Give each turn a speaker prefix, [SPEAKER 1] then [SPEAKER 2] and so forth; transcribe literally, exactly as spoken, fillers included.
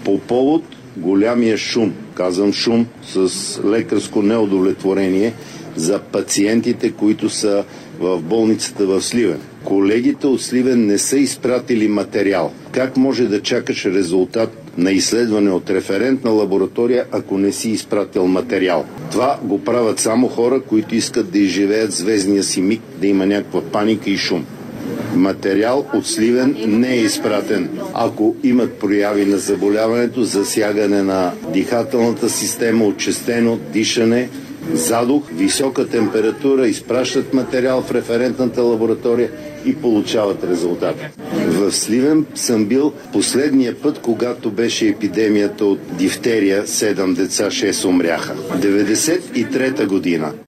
[SPEAKER 1] по повод голямия шум, казвам шум с лекарско неудовлетворение за пациентите, които са в болницата в Сливен. Колегите от Сливен не са изпратили материал. Как може да чакаш резултат на изследване от референтна лаборатория, ако не си изпратил материал? Това го правят само хора, които искат да изживеят звездния си миг, да има някаква паника и шум. Материал от Сливен не е изпратен. Ако имат прояви на заболяването, засягане на дихателната система, очестено дишане, задух, висока температура, изпращат материал в референтната лаборатория и получават резултат. В Сливен съм бил последния път, когато беше епидемията от дифтерия, седем деца, шест умряха. деветдесет и трета година.